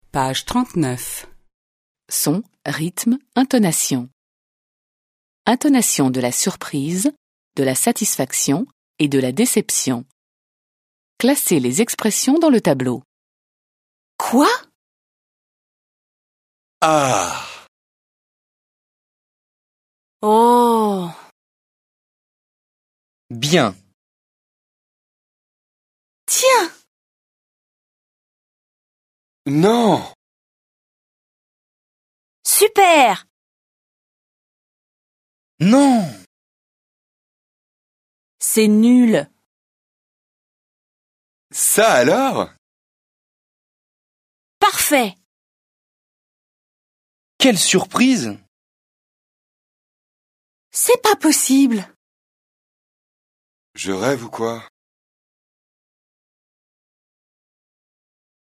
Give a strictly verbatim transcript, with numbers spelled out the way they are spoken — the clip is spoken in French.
Page trente-neuf. Son, rythme, intonation. Intonation de la surprise, de la satisfaction et de la déception. Classez les expressions dans le tableau. Quoi? Ah! Oh! Bien. Tiens! Non! Super! Non! C'est nul. Ça alors? Parfait! Quelle surprise! C'est pas possible. Je rêve ou quoi?